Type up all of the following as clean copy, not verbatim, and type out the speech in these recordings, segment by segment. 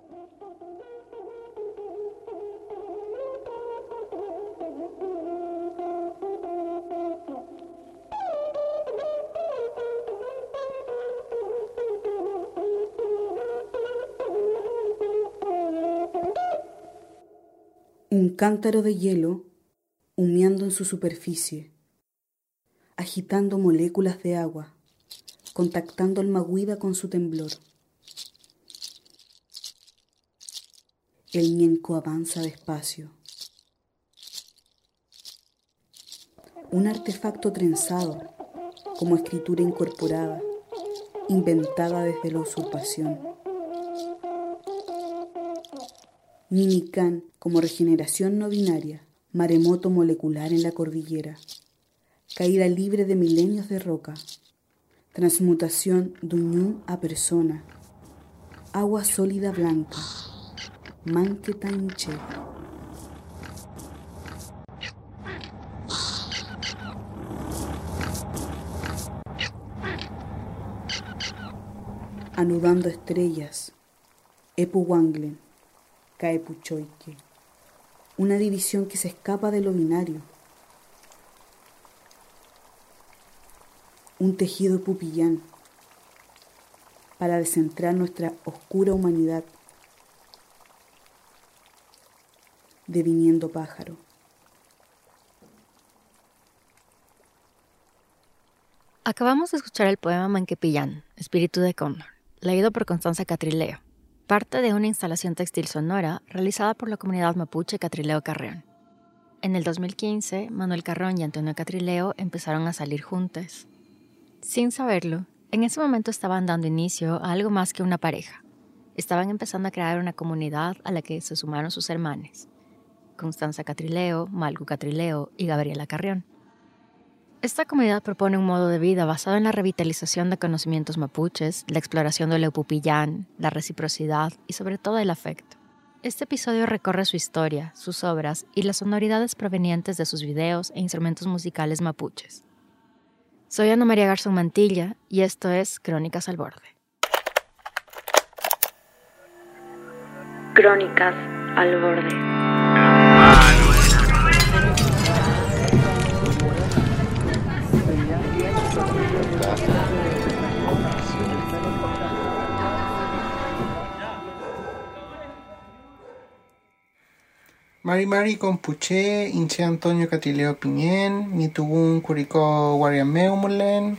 Un cántaro de hielo humeando en su superficie, agitando moléculas de agua, contactando el Maguida con su temblor. El ñenco avanza despacio. Un artefacto trenzado, como escritura incorporada, inventada desde la usurpación. Mimican como regeneración no binaria, maremoto molecular en la cordillera, caída libre de milenios de roca, transmutación d'Uñum a persona, agua sólida blanca, Manqueta Inche. Anudando estrellas, Epu Wanglen, Caepuchoique, una división que se escapa de lo binario, un tejido pupillán para descentrar nuestra oscura humanidad, deviniendo pájaro. Acabamos de escuchar el poema Manquepillán, Espíritu de Cóndor, leído por Constanza Catrileo, parte de una instalación textil sonora realizada por la comunidad mapuche Catrileo Carrión. En el 2015, Manuel Carrión y Antonio Catrileo empezaron a salir juntos. Sin saberlo, en ese momento estaban dando inicio a algo más que una pareja. Estaban empezando a crear una comunidad a la que se sumaron sus hermanos, Constanza Catrileo, Malgu Catrileo y Gabriela Carrión. Esta comunidad propone un modo de vida basado en la revitalización de conocimientos mapuches, la exploración del Eupupillán, la reciprocidad y sobre todo el afecto. Este episodio recorre su historia, sus obras y las sonoridades provenientes de sus videos e instrumentos musicales mapuches. Soy Ana María Garzón Mantilla y esto es Crónicas al Borde. Crónicas al Borde. Mari Compuche, Inche Antonio Catileo Piñén, Nitubun Curicó Guariameu Mulen,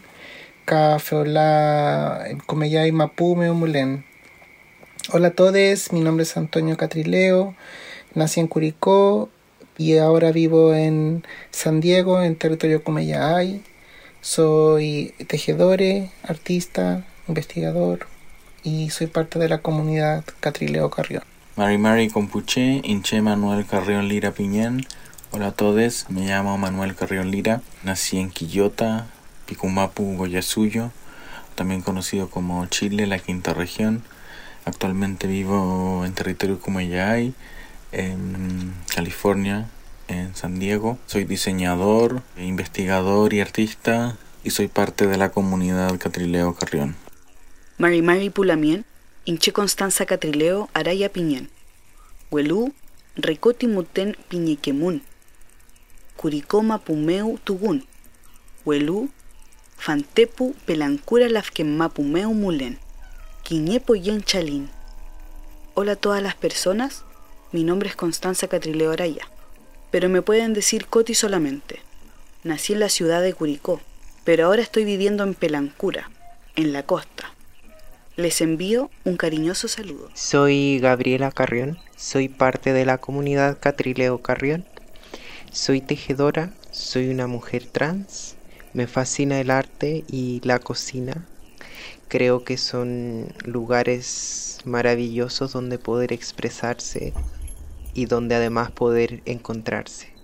Cafeola Comeyay Mapu Meumulen. Hola a todos, mi nombre es Antonio Catrileo, nací en Curicó y ahora vivo en San Diego, en territorio Comeyay. Soy tejedor, artista, investigador y soy parte de la comunidad Catrileo Carrión. Mari Compuche, Inche Manuel Carrión Lira Piñén. Hola a todos, me llamo Manuel Carrión Lira, nací en Quillota, Picumapu, Goyasuyo, también conocido como Chile, la quinta región. Actualmente vivo en territorio Comayay, en California, en San Diego. Soy diseñador, investigador y artista y soy parte de la comunidad Catrileo Carrión. Mari Pulamien, Inche Constanza Catrileo Araya Piñén, Huelú, Ricoti Muten Piñequemun, Curicó Mapumeu Tugún, Huelú, Fantepu Pelancura Lafken Mapumeu Mulen, Quiñepo Yen Chalín. Hola a todas las personas, mi nombre es Constanza Catrileo Araya, pero me pueden decir Coti solamente. Nací en la ciudad de Curicó, pero ahora estoy viviendo en Pelancura, en la costa. Les envío un cariñoso saludo. Soy Gabriela Carrión, soy parte de la comunidad Catrileo Carrión. Soy tejedora, soy una mujer trans, me fascina el arte y la cocina. Creo que son lugares maravillosos donde poder expresarse y donde además poder encontrarse.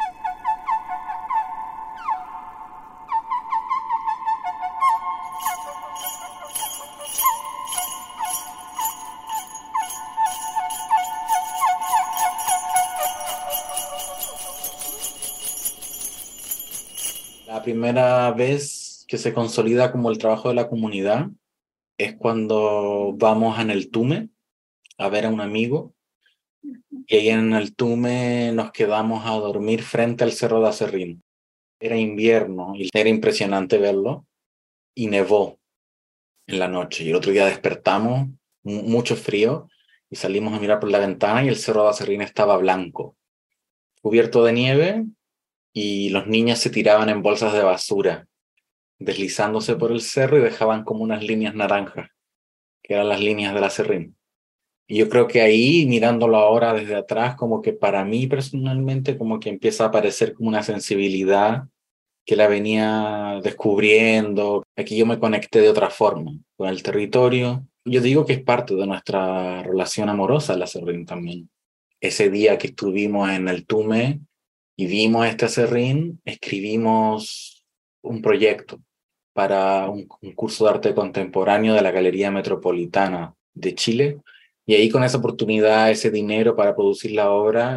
La primera vez que se consolida como el trabajo de la comunidad es cuando vamos en el Tume a ver a un amigo y ahí en el Tume nos quedamos a dormir frente al Cerro de Acerrín. Era invierno y era impresionante verlo y nevó en la noche. Y el otro día despertamos, mucho frío, y salimos a mirar por la ventana y el Cerro de Acerrín estaba blanco, cubierto de nieve, y los niños se tiraban en bolsas de basura, deslizándose por el cerro y dejaban como unas líneas naranjas, que eran las líneas del Acerrín. Y yo creo que ahí, mirándolo ahora desde atrás, como que para mí personalmente, como que empieza a aparecer como una sensibilidad que la venía descubriendo. Aquí yo me conecté de otra forma con el territorio. Yo digo que es parte de nuestra relación amorosa, el acerrín también. Ese día que estuvimos en el Tume y vimos este acerrín, escribimos un proyecto para un curso de arte contemporáneo de la Galería Metropolitana de Chile. Y ahí con esa oportunidad, ese dinero para producir la obra,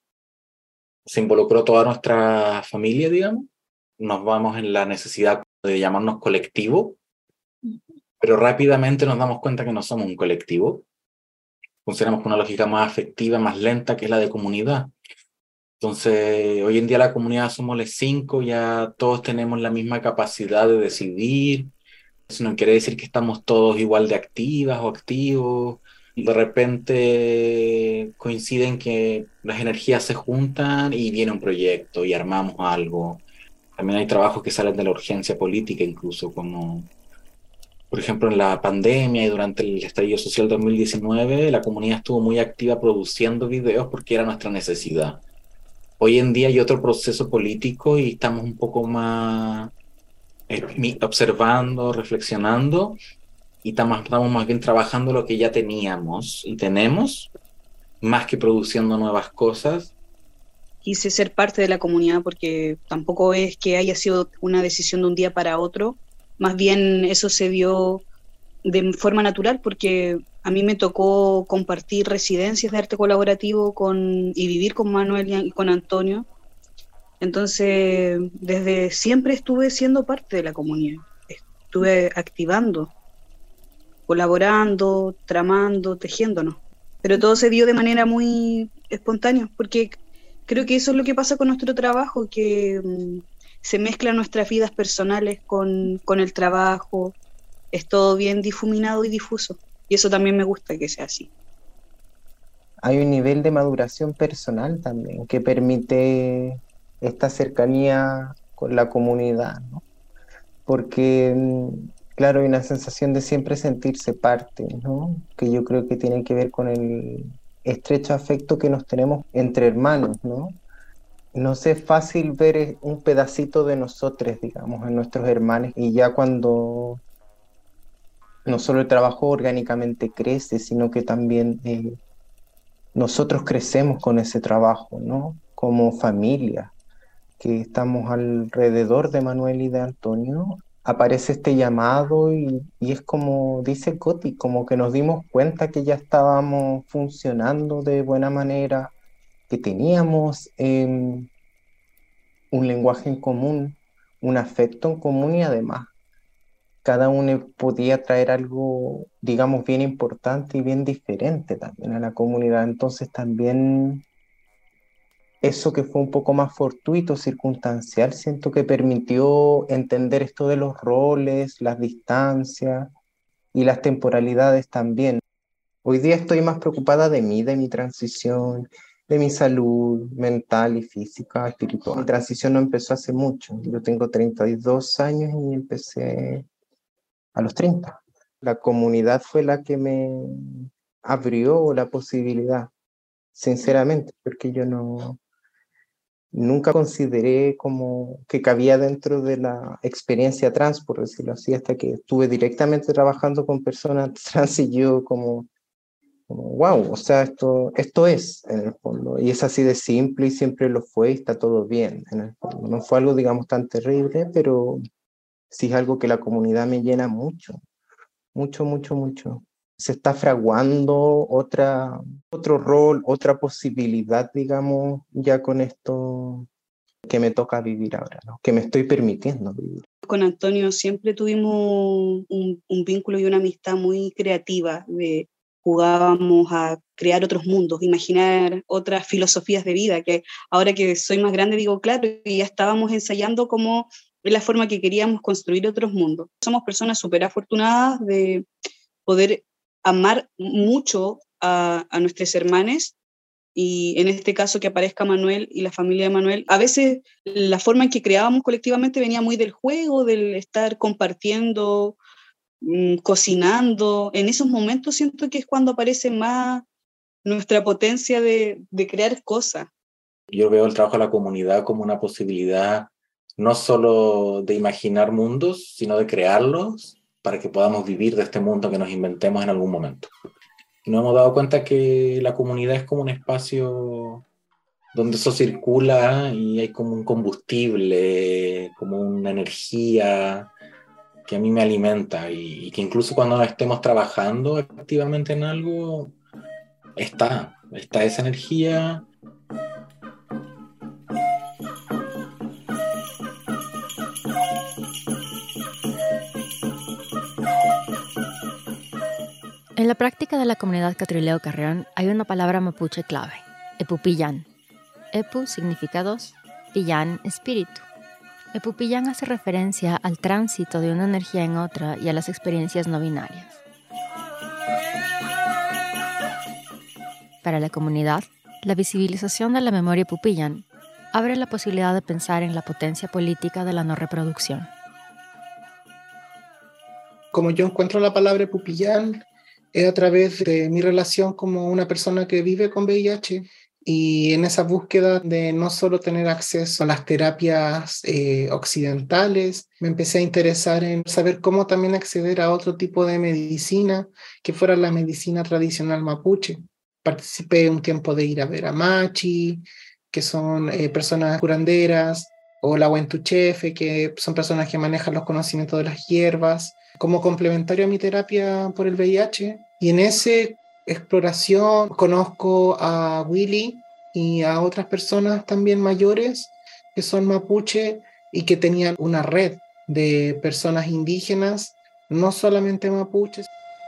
se involucró toda nuestra familia, digamos. Nos vamos en la necesidad de llamarnos colectivo, pero rápidamente nos damos cuenta que no somos un colectivo. Funcionamos con una lógica más afectiva, más lenta, que es la de comunidad. Entonces, hoy en día la comunidad somos los 5, ya todos tenemos la misma capacidad de decidir. Eso no quiere decir que estamos todos igual de activas o activos. De repente coinciden que las energías se juntan y viene un proyecto y armamos algo. También hay trabajos que salen de la urgencia política, incluso como, por ejemplo, en la pandemia y durante el estallido social 2019, la comunidad estuvo muy activa produciendo videos porque era nuestra necesidad. Hoy en día hay otro proceso político y estamos un poco más observando, reflexionando, y estamos más bien trabajando lo que ya teníamos y tenemos, más que produciendo nuevas cosas. Quise ser parte de la comunidad porque tampoco es que haya sido una decisión de un día para otro, más bien eso se dio de forma natural porque a mí me tocó compartir residencias de arte colaborativo y vivir con Manuel y con Antonio. Entonces, desde siempre estuve siendo parte de la comunidad, estuve activando, colaborando, tramando, tejiéndonos. Pero todo se dio de manera muy espontánea, porque creo que eso es lo que pasa con nuestro trabajo, que se mezclan nuestras vidas personales con el trabajo, es todo bien difuminado y difuso, y eso también me gusta que sea así. Hay un nivel de maduración personal también que permite esta cercanía con la comunidad, ¿no? Porque, claro, hay una sensación de siempre sentirse parte, ¿no? Que yo creo que tiene que ver con el estrecho afecto que nos tenemos entre hermanos, ¿no? Nos es fácil ver un pedacito de nosotros, digamos, en nuestros hermanos, y ya cuando no solo el trabajo orgánicamente crece, sino que también nosotros crecemos con ese trabajo, ¿no? Como familia, que estamos alrededor de Manuel y de Antonio, aparece este llamado y es como dice Coti, como que nos dimos cuenta que ya estábamos funcionando de buena manera, que teníamos un lenguaje en común, un afecto en común y además cada uno podía traer algo, digamos, bien importante y bien diferente también a la comunidad. Entonces también eso que fue un poco más fortuito, circunstancial, siento que permitió entender esto de los roles, las distancias y las temporalidades también. Hoy día estoy más preocupada de mí, de mi transición, de mi salud mental y física, espiritual. Mi transición no empezó hace mucho. Yo tengo 32 años y empecé a los 30. La comunidad fue la que me abrió la posibilidad, sinceramente, porque yo nunca consideré como que cabía dentro de la experiencia trans, por decirlo así, hasta que estuve directamente trabajando con personas trans y yo como wow, o sea, esto es en el fondo, y es así de simple y siempre lo fue y está todo bien en el fondo. No fue algo, digamos, tan terrible, pero sí es algo que la comunidad me llena mucho, mucho, mucho, mucho. Se está fraguando otro rol, otra posibilidad, digamos, ya con esto que me toca vivir ahora, ¿no? Que me estoy permitiendo vivir. Con Antonio siempre tuvimos un vínculo y una amistad muy creativa, de jugábamos a crear otros mundos, imaginar otras filosofías de vida, que ahora que soy más grande digo, claro, y ya estábamos ensayando cómo es la forma que queríamos construir otros mundos. Somos personas súper afortunadas de poder amar mucho a nuestros hermanos, y en este caso que aparezca Manuel y la familia de Manuel. A veces la forma en que creábamos colectivamente venía muy del juego, del estar compartiendo, cocinando. En esos momentos siento que es cuando aparece más nuestra potencia de crear cosas. Yo veo el trabajo de la comunidad como una posibilidad no solo de imaginar mundos, sino de crearlos para que podamos vivir de este mundo que nos inventemos en algún momento. Y nos hemos dado cuenta que la comunidad es como un espacio donde eso circula y hay como un combustible, como una energía que a mí me alimenta y que incluso cuando estemos trabajando activamente en algo, está esa energía. En la práctica de la comunidad Catrileo Carrión hay una palabra mapuche clave, epupillán. Epu significa dos, pillán espíritu. Epupillán hace referencia al tránsito de una energía en otra y a las experiencias no binarias. Para la comunidad, la visibilización de la memoria epupillán abre la posibilidad de pensar en la potencia política de la no reproducción. Como yo encuentro la palabra epupillán, es a través de mi relación como una persona que vive con VIH y en esa búsqueda de no solo tener acceso a las terapias occidentales, me empecé a interesar en saber cómo también acceder a otro tipo de medicina que fuera la medicina tradicional mapuche. Participé un tiempo de ir a ver a Machi, que son personas curanderas, o la Huentuchefe, que son personas que manejan los conocimientos de las hierbas, como complementario a mi terapia por el VIH. Y en esa exploración conozco a Willy y a otras personas también mayores que son mapuche y que tenían una red de personas indígenas, no solamente mapuches.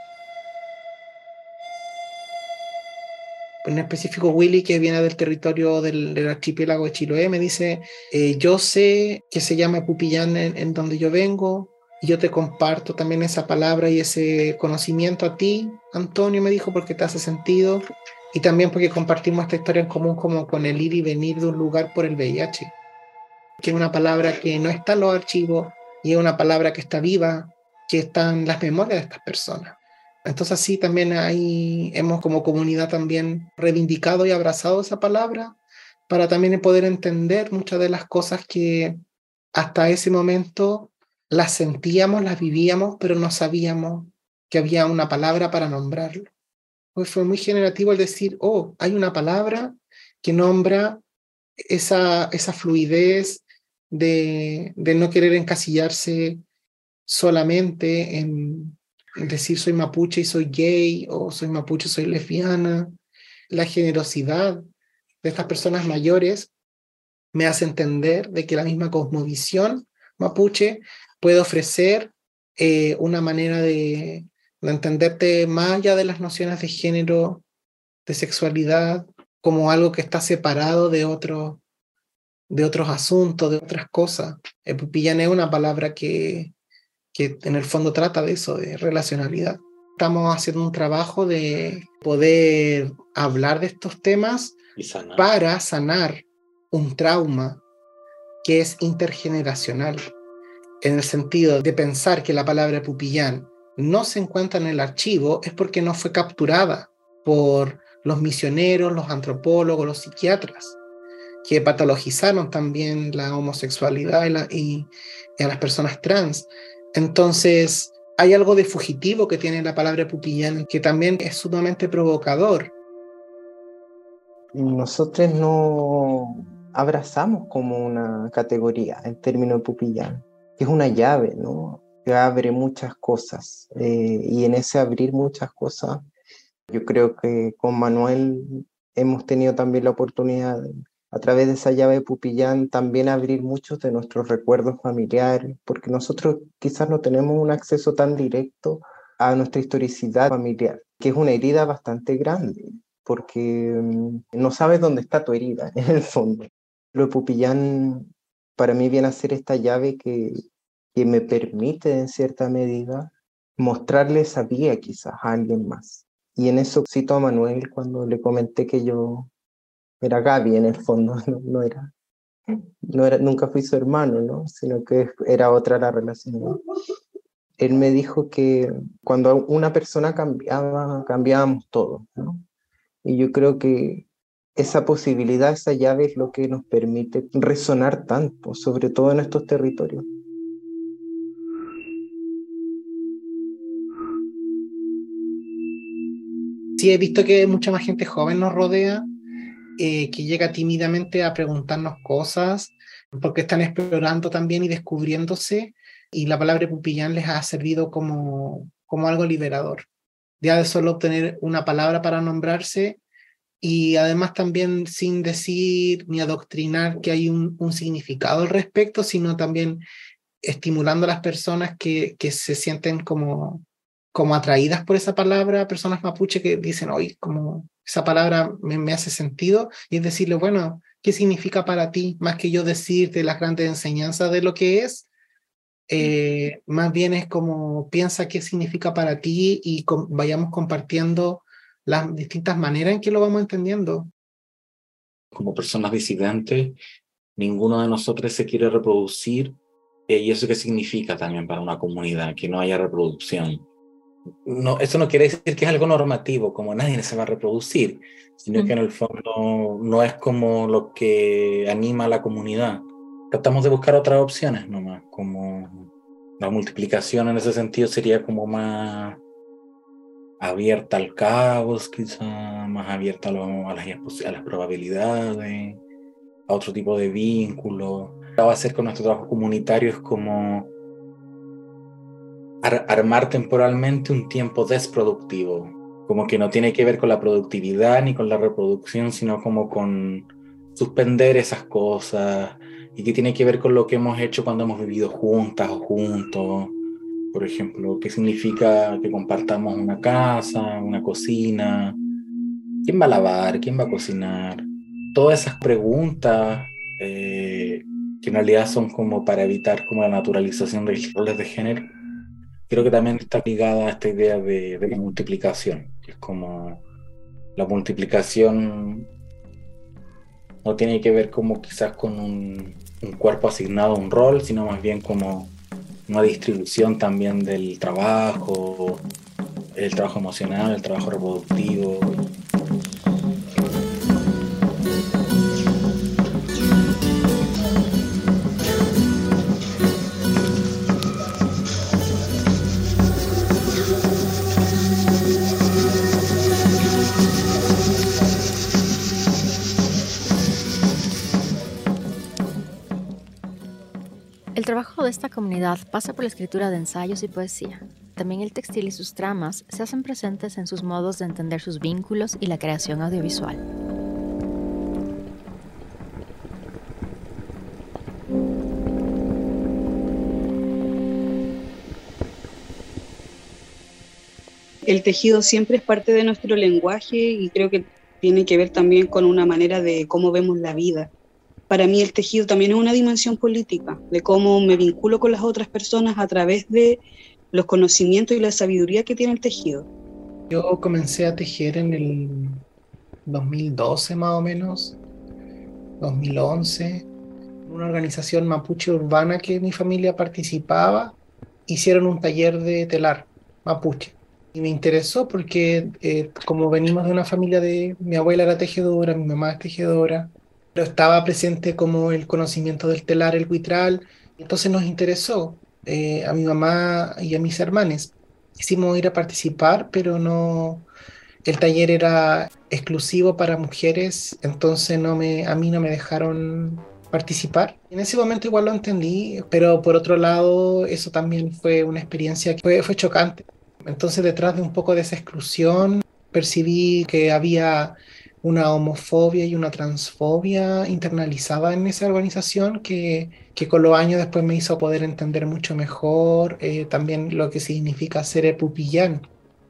En específico Willy, que viene del territorio del archipiélago de Chiloé, me dice, yo sé que se llama Epupillán en donde yo vengo, y yo te comparto también esa palabra y ese conocimiento a ti, Antonio, me dijo, porque te hace sentido, y también porque compartimos esta historia en común como con el ir y venir de un lugar por el VIH, que es una palabra que no está en los archivos, y es una palabra que está viva, que está en las memorias de estas personas. Entonces sí, también ahí hemos como comunidad también reivindicado y abrazado esa palabra para también poder entender muchas de las cosas que hasta ese momento las sentíamos, las vivíamos, pero no sabíamos que había una palabra para nombrarlo. Pues fue muy generativo el decir, oh, hay una palabra que nombra esa fluidez de no querer encasillarse solamente en decir soy mapuche y soy gay, o soy mapuche y soy lesbiana. La generosidad de estas personas mayores me hace entender de que la misma cosmovisión mapuche puede ofrecer una manera de entenderte más allá de las nociones de género, de sexualidad, como algo que está separado de otros asuntos, de otras cosas. Epupillán es una palabra que en el fondo trata de eso, de relacionalidad. Estamos haciendo un trabajo de poder hablar de estos temas para sanar un trauma que es intergeneracional, en el sentido de pensar que la palabra Epupillán no se encuentra en el archivo es porque no fue capturada por los misioneros, los antropólogos, los psiquiatras, que patologizaron también la homosexualidad y a las personas trans. Entonces, hay algo de fugitivo que tiene la palabra Epupillán, que también es sumamente provocador. Nosotros no abrazamos como una categoría en términos de Epupillán, que es una llave, ¿no? Que abre muchas cosas. Y en ese abrir muchas cosas, yo creo que con Manuel hemos tenido también la oportunidad de, a través de esa llave de Epupillán, también abrir muchos de nuestros recuerdos familiares, porque nosotros quizás no tenemos un acceso tan directo a nuestra historicidad familiar. que es una herida bastante grande, porque no sabes dónde está tu herida, en el fondo. Lo de Pupillán para mí viene a ser esta llave que me permite, en cierta medida, mostrarle esa vía quizás a alguien más. Y en eso cito a Manuel cuando le comenté que yo era Gaby en el fondo, nunca fui su hermano, ¿no? Sino que era otra la relación, ¿no? Él me dijo que cuando una persona cambiaba, cambiábamos todos, ¿no? Y yo creo que esa posibilidad, esa llave es lo que nos permite resonar tanto, sobre todo en estos territorios. Sí, he visto que mucha más gente joven nos rodea, que llega tímidamente a preguntarnos cosas, porque están explorando también y descubriéndose, y la palabra Pupillán les ha servido como algo liberador. Ya de solo obtener una palabra para nombrarse, y además también sin decir ni adoctrinar que hay un significado al respecto, sino también estimulando a las personas que se sienten como atraídas por esa palabra, personas mapuche que dicen, oye, como esa palabra me hace sentido, y es decirle, bueno, ¿qué significa para ti? Más que yo decirte las grandes enseñanzas de lo que es, más bien es como piensa qué significa para ti y vayamos compartiendo las distintas maneras en que lo vamos entendiendo. Como personas disidentes, ninguno de nosotros se quiere reproducir, y eso qué significa también para una comunidad, que no haya reproducción. No, eso no quiere decir que es algo normativo, como nadie se va a reproducir, sino que en el fondo no es como lo que anima a la comunidad. Tratamos de buscar otras opciones nomás, como la multiplicación en ese sentido sería como más abierta al caos, quizá más abierta a las probabilidades, a otro tipo de vínculos. Lo que va a hacer con nuestro trabajo comunitario es como armar temporalmente un tiempo desproductivo, como que no tiene que ver con la productividad ni con la reproducción, sino como con suspender esas cosas, y que tiene que ver con lo que hemos hecho cuando hemos vivido juntas o juntos. Por ejemplo, ¿qué significa que compartamos una casa, una cocina? ¿Quién va a lavar? ¿Quién va a cocinar? Todas esas preguntas que en realidad son como para evitar como la naturalización de los roles de género. Creo que también está ligada a esta idea de la multiplicación, que es como la multiplicación no tiene que ver como quizás con un cuerpo asignado a un rol, sino más bien como una distribución también del trabajo, el trabajo emocional, el trabajo reproductivo. El trabajo de esta comunidad pasa por la escritura de ensayos y poesía. También el textil y sus tramas se hacen presentes en sus modos de entender sus vínculos y la creación audiovisual. El tejido siempre es parte de nuestro lenguaje y creo que tiene que ver también con una manera de cómo vemos la vida. Para mí el tejido también es una dimensión política, de cómo me vinculo con las otras personas a través de los conocimientos y la sabiduría que tiene el tejido. Yo comencé a tejer en el 2012 más o menos, 2011, una organización mapuche urbana que mi familia participaba, hicieron un taller de telar mapuche. Y me interesó porque como venimos de una familia mi abuela era tejedora, mi mamá es tejedora, pero estaba presente como el conocimiento del telar, el huitral, entonces nos interesó a mi mamá y a mis hermanos. Quisimos ir a participar, pero no, el taller era exclusivo para mujeres, entonces a mí no me dejaron participar. En ese momento igual lo entendí, pero por otro lado eso también fue una experiencia que fue chocante. Entonces detrás de un poco de esa exclusión percibí que había una homofobia y una transfobia internalizada en esa organización que con los años después me hizo poder entender mucho mejor también lo que significa ser epupillán.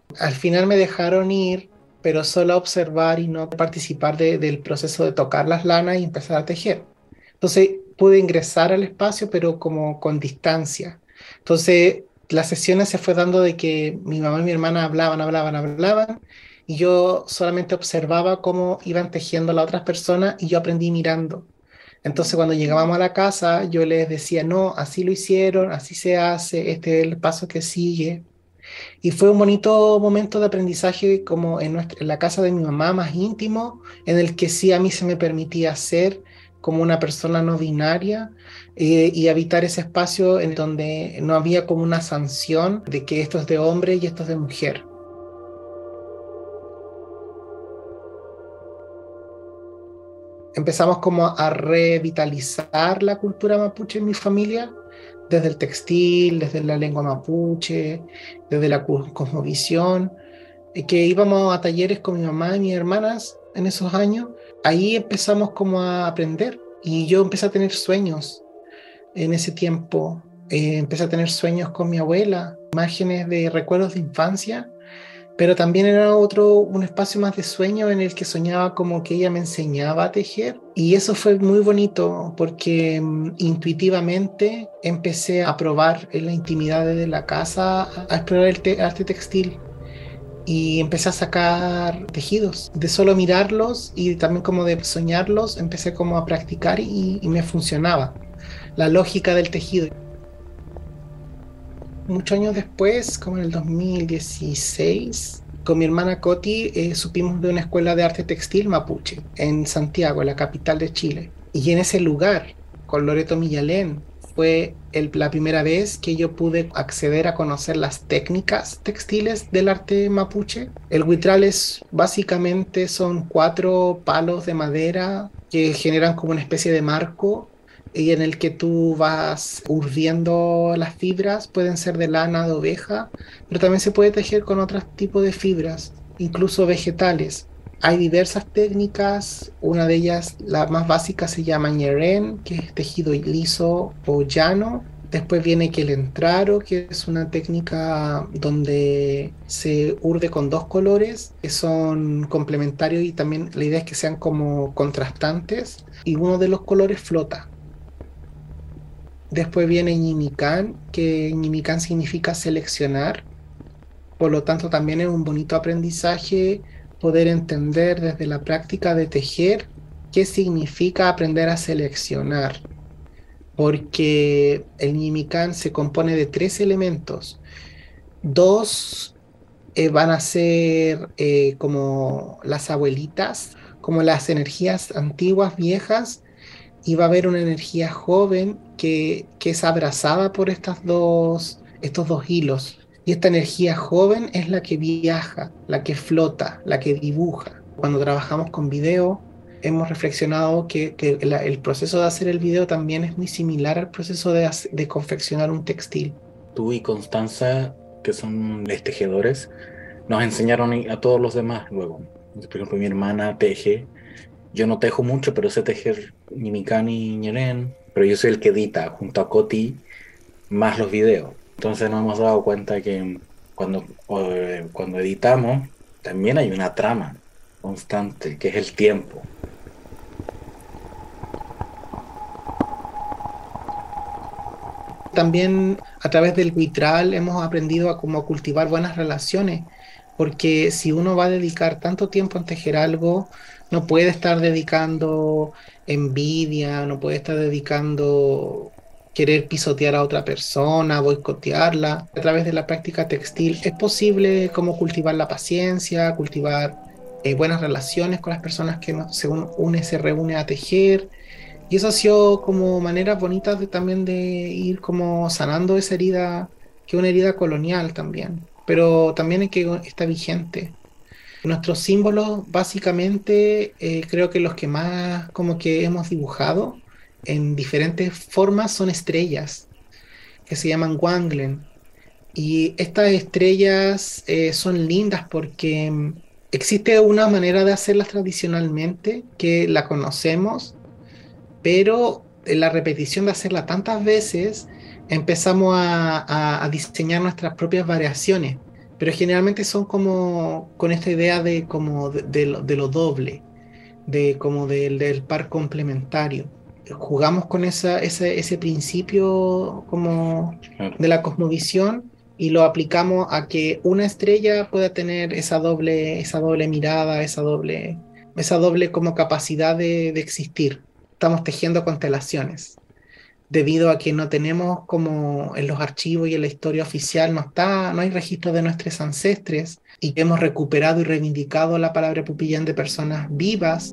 Al final me dejaron ir, pero solo a observar y no participar del proceso de tocar las lanas y empezar a tejer. Entonces pude ingresar al espacio, pero como con distancia. Entonces las sesiones se fue dando de que mi mamá y mi hermana hablaban, y yo solamente observaba cómo iban tejiendo las otras personas y yo aprendí mirando. Entonces cuando llegábamos a la casa, yo les decía, no, así lo hicieron, así se hace, este es el paso que sigue. Y fue un bonito momento de aprendizaje como en la casa de mi mamá más íntimo, en el que sí a mí se me permitía ser como una persona no binaria, y habitar ese espacio en donde no había como una sanción de que esto es de hombre y esto es de mujer. Empezamos como a revitalizar la cultura mapuche en mi familia, desde el textil, desde la lengua mapuche, desde la cosmovisión, que íbamos a talleres con mi mamá y mis hermanas en esos años. Ahí empezamos como a aprender y yo empecé a tener sueños en ese tiempo. Empecé a tener sueños con mi abuela, imágenes de recuerdos de infancia, pero también era un espacio más de sueño en el que soñaba como que ella me enseñaba a tejer. Y eso fue muy bonito porque intuitivamente empecé a probar en la intimidad de la casa, a explorar el arte textil. Y empecé a sacar tejidos. De solo mirarlos y también como de soñarlos, empecé como a practicar y me funcionaba la lógica del tejido. Muchos años después, como en el 2016, con mi hermana Coti, supimos de una escuela de arte textil mapuche en Santiago, la capital de Chile. Y en ese lugar, con Loreto Millalén, fue la primera vez que yo pude acceder a conocer las técnicas textiles del arte mapuche. El huitral básicamente son 4 palos de madera que generan como una especie de marco, y en el que tú vas urdiendo las fibras. Pueden ser de lana, de oveja, pero también se puede tejer con otros tipos de fibras, incluso vegetales. Hay diversas técnicas, una de ellas, la más básica, se llama ñerén, que es tejido liso o llano. Después viene quelentraro, que es una técnica donde se urde con 2 colores que son complementarios, y también la idea es que sean como contrastantes, y uno de los colores flota. Después viene ñimicán, que ñimicán significa seleccionar. Por lo tanto, también es un bonito aprendizaje poder entender desde la práctica de tejer qué significa aprender a seleccionar. Porque el ñimicán se compone de 3 elementos. 2 van a ser como las abuelitas, como las energías antiguas, viejas, y va a haber una energía joven que es abrazada por estos dos hilos. Y esta energía joven es la que viaja, la que flota, la que dibuja. Cuando trabajamos con video, hemos reflexionado que el proceso de hacer el video también es muy similar al proceso de confeccionar un textil. Tú y Constanza, que son los tejedores, nos enseñaron a todos los demás luego. Por ejemplo, mi hermana teje. Yo no tejo mucho, pero sé tejer ñimicán y ñerén, pero yo soy el que edita junto a Coti más los videos. Entonces nos hemos dado cuenta que cuando editamos también hay una trama constante, que es el tiempo. También a través del vitral hemos aprendido a cómo cultivar buenas relaciones, porque si uno va a dedicar tanto tiempo en tejer algo, no puede estar dedicando envidia, no puede estar dedicando querer pisotear a otra persona, boicotearla. A través de la práctica textil es posible como cultivar la paciencia, cultivar buenas relaciones con las personas que se reúne a tejer. Y eso ha sido como maneras bonitas también de ir como sanando esa herida, que es una herida colonial también, pero también está vigente. Nuestros símbolos, básicamente, creo que los que más como que hemos dibujado en diferentes formas son estrellas, que se llaman Wanglen. Y estas estrellas son lindas porque existe una manera de hacerlas tradicionalmente, que la conocemos, pero en la repetición de hacerla tantas veces, empezamos a diseñar nuestras propias variaciones. pero generalmente son como con esta idea de como de lo doble, de como del par complementario. Jugamos con ese principio como Claro. de la cosmovisión y lo aplicamos a que una estrella pueda tener esa doble mirada, esa doble como capacidad de existir. Estamos tejiendo constelaciones. Debido a que no tenemos como en los archivos y en la historia oficial no hay registro de nuestros ancestres y hemos recuperado y reivindicado la palabra Pupillán de personas vivas.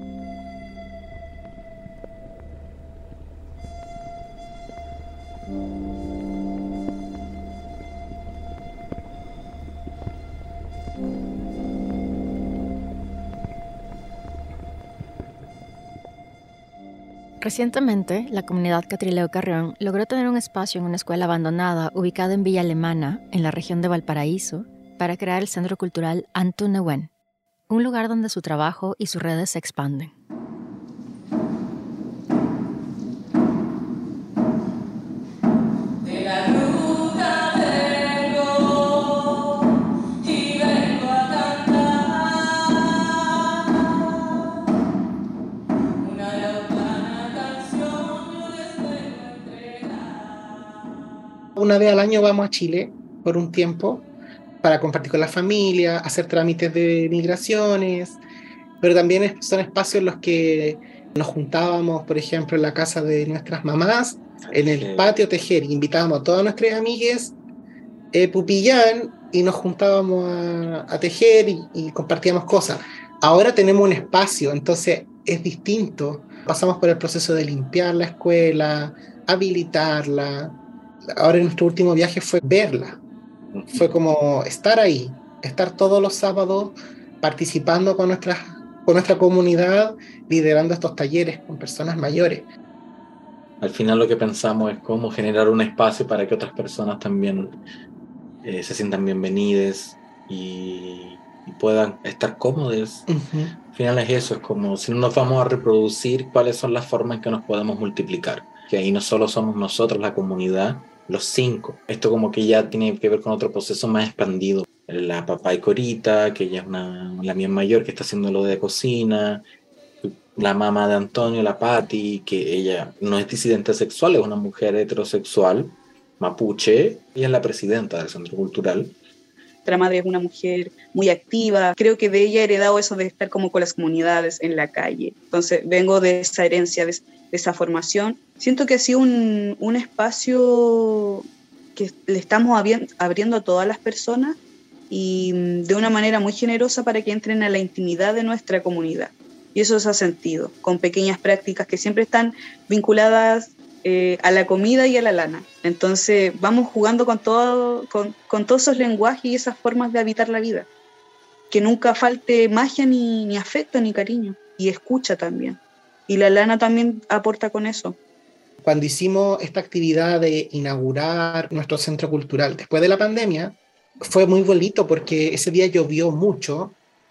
Recientemente, la comunidad Catrileo Carrión logró tener un espacio en una escuela abandonada ubicada en Villa Alemana, en la región de Valparaíso, para crear el Centro Cultural Antunehuen, un lugar donde su trabajo y sus redes se expanden. Una vez al año vamos a Chile por un tiempo para compartir con la familia, hacer trámites de migraciones, pero también son espacios en los que nos juntábamos, por ejemplo, en la casa de nuestras mamás, en el patio tejer, y invitábamos a todas nuestras amigues Pupillán y nos juntábamos a tejer y compartíamos cosas. Ahora tenemos un espacio, entonces es distinto. Pasamos por el proceso de limpiar la escuela, habilitarla. Ahora en nuestro último viaje fue verla. Fue como estar ahí, estar todos los sábados participando con nuestra comunidad, liderando estos talleres con personas mayores. Al final lo que pensamos es cómo generar un espacio para que otras personas también se sientan bienvenidas y puedan estar cómodos. Uh-huh. Al final es eso, es como si no nos vamos a reproducir, cuáles son las formas en que nos podemos multiplicar. Que ahí no solo somos nosotros, la comunidad, los 5. Esto como que ya tiene que ver con otro proceso más expandido. La papá y Corita, que ella es la mía mayor, que está haciendo lo de cocina. La mamá de Antonio, la Patti, que ella no es disidente sexual, es una mujer heterosexual, mapuche, y es la presidenta del Centro Cultural. Nuestra madre es una mujer muy activa. Creo que de ella he heredado eso de estar como con las comunidades en la calle. Entonces vengo de esa herencia, de esa formación. Siento que ha sido un espacio que le estamos abriendo a todas las personas y de una manera muy generosa para que entren a la intimidad de nuestra comunidad. Y eso se ha sentido, con pequeñas prácticas que siempre están vinculadas a la comida y a la lana. Entonces vamos jugando con todos esos lenguajes y esas formas de habitar la vida. Que nunca falte magia, ni afecto, ni cariño. Y escucha también. Y la lana también aporta con eso. Cuando hicimos esta actividad de inaugurar nuestro centro cultural después de la pandemia, fue muy bonito porque ese día llovió mucho,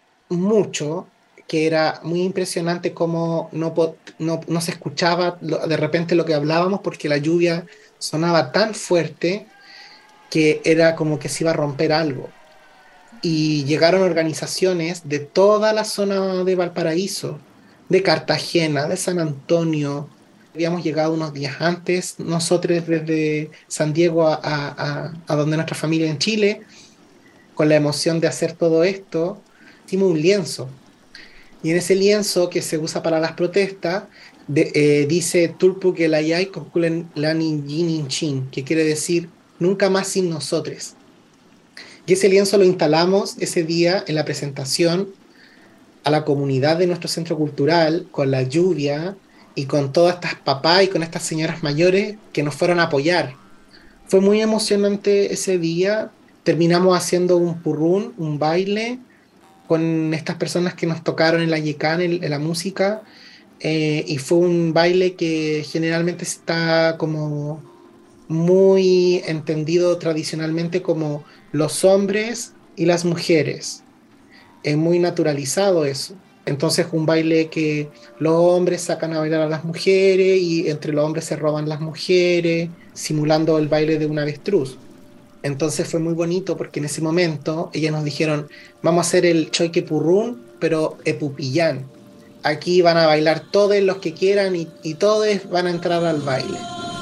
que era muy impresionante cómo no se escuchaba de repente lo que hablábamos porque la lluvia sonaba tan fuerte que era como que se iba a romper algo. Y llegaron organizaciones de toda la zona de Valparaíso, de Cartagena, de San Antonio. Habíamos llegado unos días antes, nosotros desde San Diego a donde nuestra familia en Chile, con la emoción de hacer todo esto, hicimos un lienzo. Y en ese lienzo que se usa para las protestas, dice Tulpu que la yai kokulen lanin jinin chin, que quiere decir nunca más sin nosotros. Y ese lienzo lo instalamos ese día en la presentación a la comunidad de nuestro centro cultural, con la lluvia y con todas estas papás y con estas señoras mayores que nos fueron a apoyar. Fue muy emocionante ese día. Terminamos haciendo un purrún, un baile, con estas personas que nos tocaron en la yecán, en la música, y fue un baile que generalmente está como muy entendido tradicionalmente como los hombres y las mujeres. Es muy naturalizado eso. Entonces un baile que los hombres sacan a bailar a las mujeres y entre los hombres se roban las mujeres, simulando el baile de un avestruz. Entonces fue muy bonito porque en ese momento ellas nos dijeron, vamos a hacer el Choiquepurrún, pero Epupillán. Aquí van a bailar todos los que quieran y todos van a entrar al baile.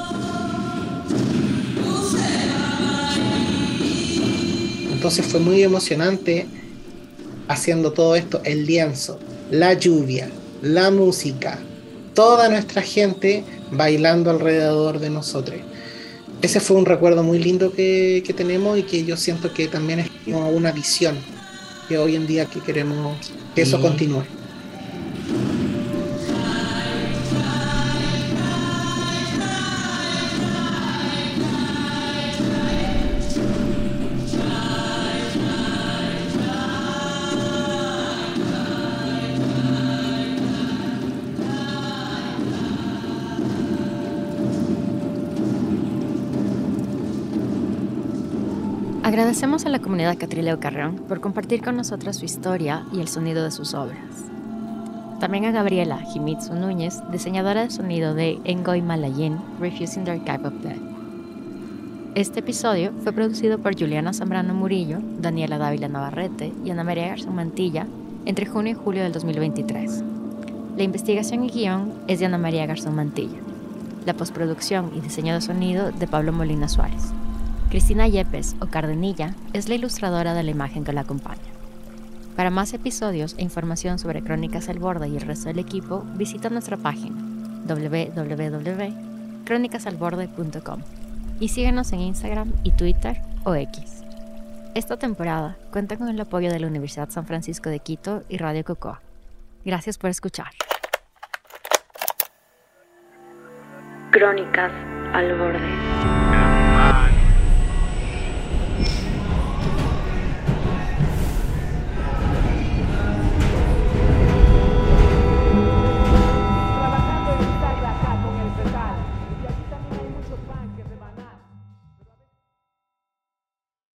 Entonces fue muy emocionante haciendo todo esto, el lienzo, la lluvia, la música, toda nuestra gente bailando alrededor de nosotros. Ese fue un recuerdo muy lindo que tenemos y que yo siento que también es como una visión que hoy en día que queremos que eso continúe. Agradecemos a la comunidad Catrileo Carrión por compartir con nosotros su historia y el sonido de sus obras. También a Gabriela Himitsu Núñez, diseñadora de sonido de Ngoy Malayen, Refusing the Archive of Death. Este episodio fue producido por Juliana Zambrano Murillo, Daniela Dávila Navarrete y Ana María Garzón Mantilla entre junio y julio del 2023. La investigación y guión es de Ana María Garzón Mantilla. La postproducción y diseño de sonido de Pablo Molina Suárez. Cristina Yepes, o Cardenilla, es la ilustradora de la imagen que la acompaña. Para más episodios e información sobre Crónicas al Borde y el resto del equipo, visita nuestra página www.cronicasalborde.com y síguenos en Instagram y Twitter o X. Esta temporada cuenta con el apoyo de la Universidad San Francisco de Quito y Radio Cocoa. Gracias por escuchar. Crónicas al Borde.